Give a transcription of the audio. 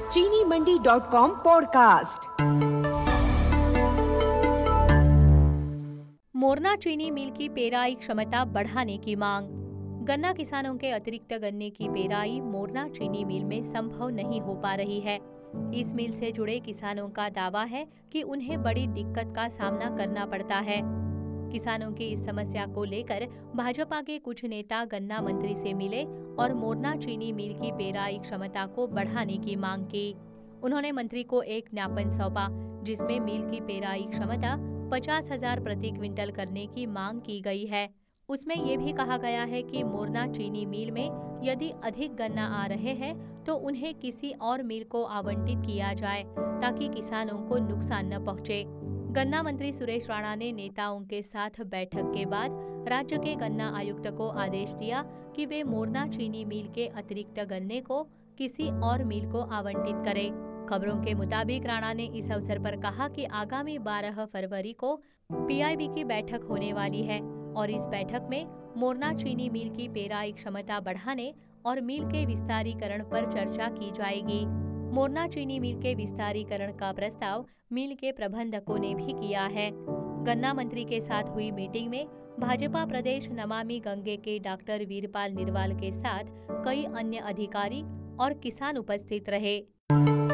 चीनीमंडी.com podcast. Morna चीनी मिल की पेराई क्षमता बढ़ाने की मांग। गन्ना किसानों के अतिरिक्त गन्ने की पेराई मोरना चीनी मिल में संभव नहीं हो पा रही है। इस मिल से जुड़े किसानों का दावा है कि उन्हें बड़ी दिक्कत का सामना करना पड़ता है। किसानों की इस समस्या को लेकर भाजपा के कुछ नेता गन्ना मंत्री से मिले और मोरना चीनी मिल की पेराई क्षमता को बढ़ाने की मांग की। उन्होंने मंत्री को एक ज्ञापन सौंपा जिसमें मिल की पेराई क्षमता 50,000 प्रति क्विंटल करने की मांग की गई है। उसमें ये भी कहा गया है कि मोरना चीनी मिल में यदि अधिक गन्ना आ रहे हैं तो उन्हें किसी और मिल को आवंटित किया जाए ताकि किसानों को नुकसान न पहुंचे। गन्ना मंत्री सुरेश राणा ने नेताओं के साथ बैठक के बाद राज्य के गन्ना आयुक्त को आदेश दिया कि वे मोरना चीनी मिल के अतिरिक्त गन्ने को किसी और मिल को आवंटित करें। खबरों के मुताबिक राणा ने इस अवसर पर कहा कि आगामी 12 फरवरी को पीआईबी की बैठक होने वाली है और इस बैठक में मोरना चीनी मिल की पेराई क्षमता बढ़ाने और मिल के विस्तारीकरण पर चर्चा की जाएगी। मोरना चीनी मिल के विस्तारीकरण का प्रस्ताव मिल के प्रबंधकों ने भी किया है। गन्ना मंत्री के साथ हुई मीटिंग में भाजपा प्रदेश नमामि गंगे के डॉक्टर वीरपाल निरवाल के साथ कई अन्य अधिकारी और किसान उपस्थित रहे।